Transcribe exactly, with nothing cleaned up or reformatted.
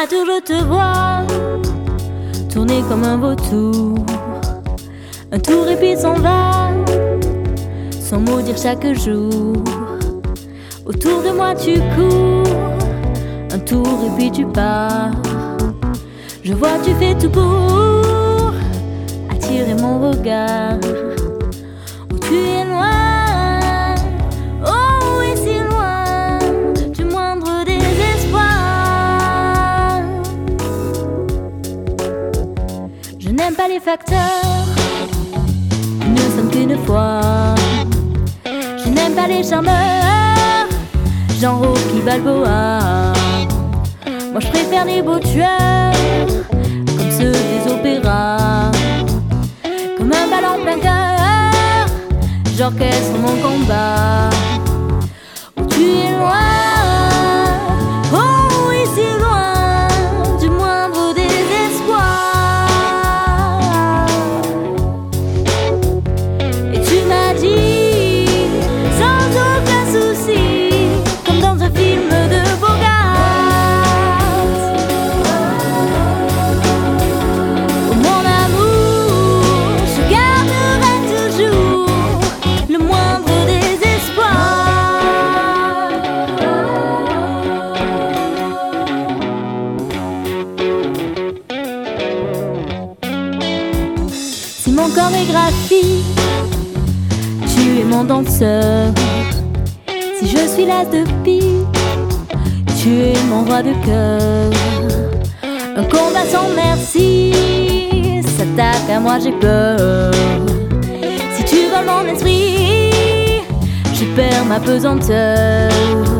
tour je te vois tourner comme un vautour. Un tour et puis s'en va, sans mot dire chaque jour. Autour de moi tu cours, un tour et puis tu pars. Je vois tu fais tout pour attirer mon regard. Où tu es loin, oh oui si loin du moindre désespoir. Je n'aime pas les facteurs, nous ne sommes qu'une fois. Je n'aime pas les charmeurs, genre Rocky Balboa. Moi je préfère les beaux tueurs, comme ceux des opéras. Comme un bal en plein cœur, j'orchestre mon combat. Où tu es loin, oh oui si loin du moindre désespoir. Et tu m'as dit, sans aucun souci, comme dans un film de Bogart: oh mon amour, je garderai toujours le moindre désespoir. Si mon corps est graphique, tu es mon danseur. Si je suis l'as de pique, tu es mon roi de cœur. Un combat sans merci s'attaque à moi, j'ai peur. Si tu voles mon esprit, je perds ma pesanteur.